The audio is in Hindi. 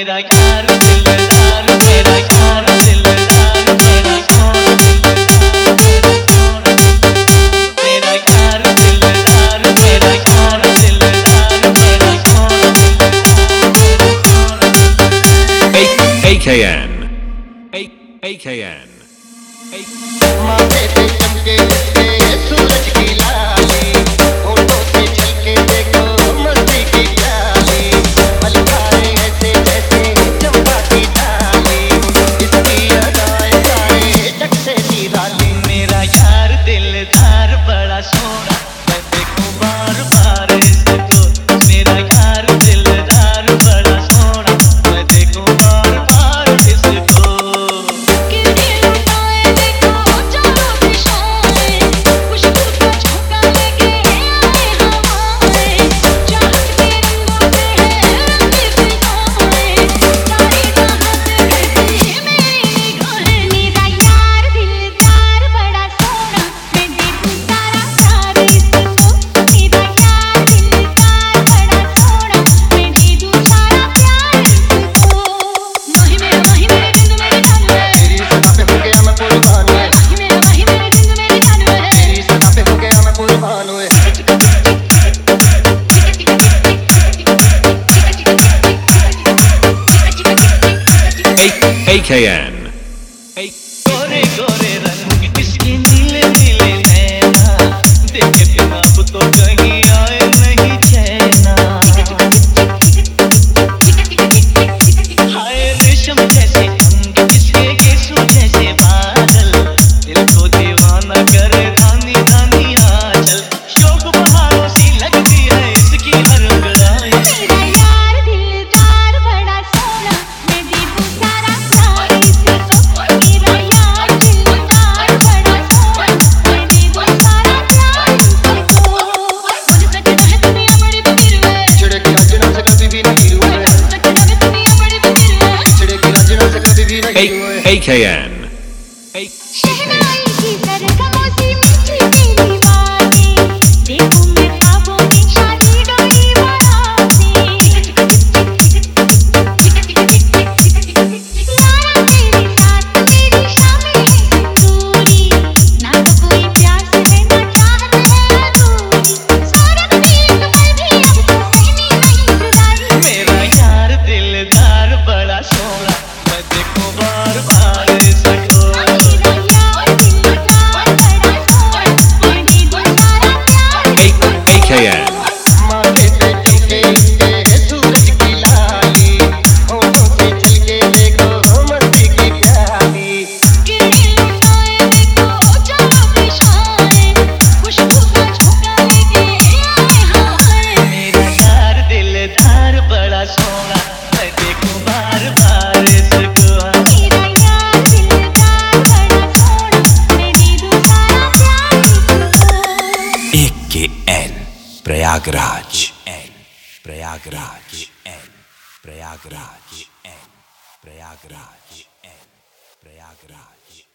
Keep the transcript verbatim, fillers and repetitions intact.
मेरा यार दिलदार, मेरा यार दिलदार, मेरा यार दिलदार, मेरा यार दिलदार, मेरा यार दिलदार, मेरा यार A K N A K N माथे पे चमके सूरज की लाली, होठों से झलके देखो मस्ती की प्याली, पलकारे ऐसे जैसे चंपा की डाली, इसकी अदाएं सारे जग से निराली। मेरा यार दिलदार बड़ा सोना, मैं देखूं बार बार इसको। मेरा यार दिलदार बड़ा सोना, मैं देखूं बार बार इसको। A K N गोरे गोरे रंग इसके नीले नीले नैना, देखे बिना अब तो कहीं आए नहीं चैना। हाय रेशम जैसे अंग इसके, गेसू जैसे बादल, दिल को दीवाना करे धानी धानी आंचल। शोक बहारों सी लगती है इसकी हर अंगड़ाई। A K N मेरा यार दिलदार बड़ा सोना, मैं देखूं बार बार इसको। A K N माथे पे चमके सूरज की लाली, होठों से झलके देखो मस्ती की प्याली। मेरा यार दिलदार बड़ा सोना, मैं देखूं बार बार इसको। A K N Prayagraj N Prayagraj N Prayagraj N Prayagraj N Prayagraj